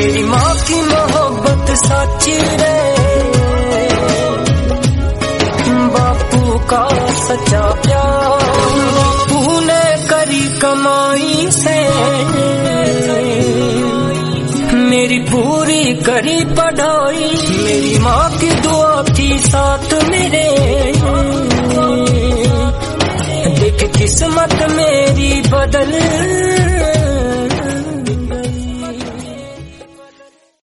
मेरी माँ की मोहब्बत साची रे, बापू का सच्चा प्यार। बापू ने करी कमाई से मेरी पूरी करी पढ़ाई, मेरी माँ की दुआ थी साथ मेरे, देख किस्मत मेरी बदल